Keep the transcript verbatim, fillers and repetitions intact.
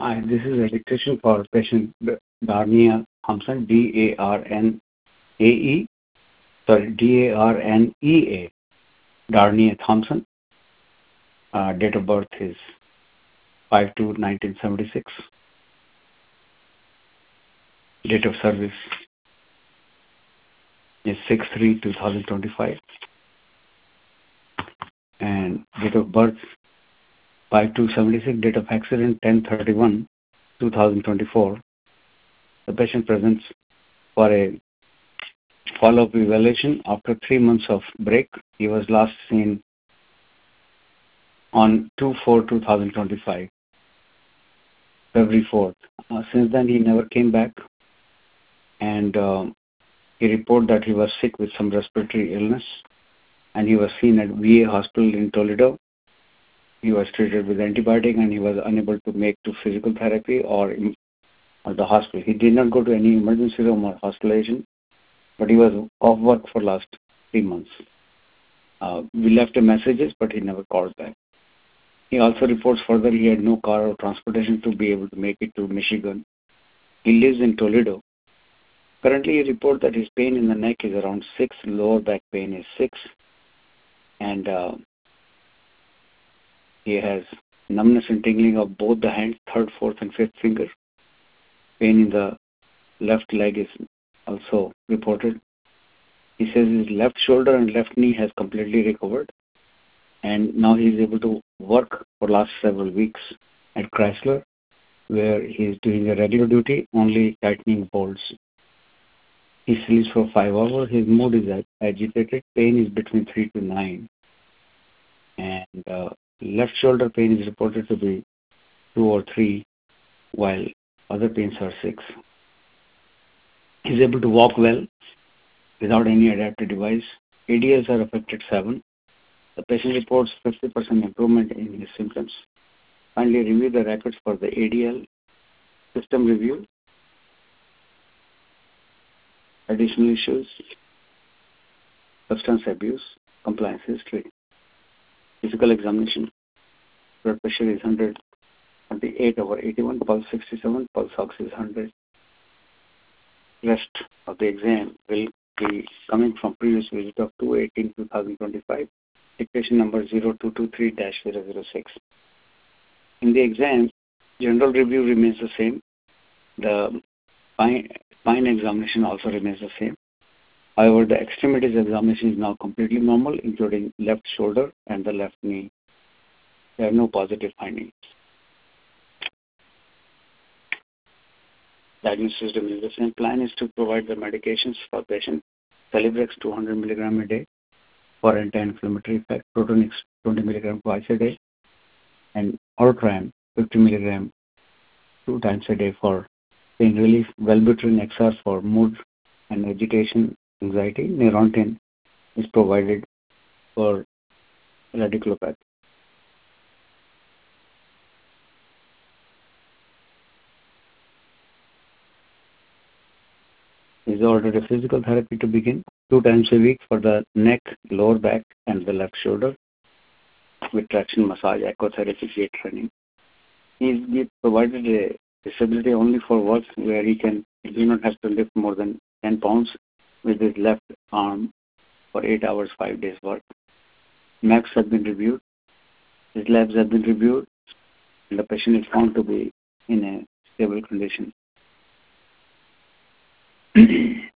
I, this is a dictation for patient Darnia Thompson, D A R N A E, sorry, D A R N E A, Darnia Thompson. Uh, date of birth is five two nineteen seventy-six. Date of service is six three two thousand twenty-five. And date of birth five two seventy-six. Date of accident ten thirty-one two thousand twenty-four. The patient presents for a follow-up evaluation after three months of break. He was last seen on two four two thousand twenty-five, February fourth. Uh, since then, he never came back, and uh, he reported that he was sick with some respiratory illness, and he was seen at V A hospital in Toledo. He was treated with antibiotic, and he was unable to make to physical therapy or, in, or the hospital. He did not go to any emergency room or hospitalization, but he was off work for last three months. Uh, we left him messages, but he never called back. He also reports further he had no car or transportation to be able to make it to Michigan. He lives in Toledo. Currently, he reports that his pain in the neck is around six, lower back pain is six, and uh, he has numbness and tingling of both the hands, third, fourth, and fifth finger. Pain in the left leg is also reported. He says his left shoulder and left knee has completely recovered, and now he is able to work for last several weeks at Chrysler, where he is doing a regular duty, only tightening bolts. He sleeps for five hours. His mood is ag- agitated. Pain is between three to nine, and uh, left shoulder pain is reported to be two or three, while other pains are six. He's able to walk well without any adaptive device. A D Ls are affected seven. The patient reports fifty percent improvement in his symptoms. Finally, review the records for the A D L system review. Additional issues: substance abuse, compliance history, physical examination. Blood pressure is one hundred twenty-eight over eighty-one, pulse sixty-seven, pulse ox is one hundred. Rest of the exam will be coming from previous visit of two eighteen two thousand twenty-five, dictation number zero two two three dash zero zero six. In the exam, general review remains the same. The spine, spine examination also remains the same. However, the extremities examination is now completely normal, including left shoulder and the left knee. There are no positive findings. Diagnosis remains the same. Plan is to provide the medications for patient. Celebrex two hundred milligram a day for anti-inflammatory effect, Protonix twenty milligram twice a day, and Ortram fifty milligram two times a day for pain relief, Wellbutrin X R for mood and agitation, anxiety. Neurontin is provided for radiculopathy. Is ordered a physical therapy to begin two times a week for the neck, lower back, and the left shoulder with traction massage, echotherapy, gait training. He is provided a disability only for work where he can he do not have to lift more than ten pounds with his left arm for eight hours, five days work. Maps have been reviewed. His labs have been reviewed, and the patient is found to be in a stable condition.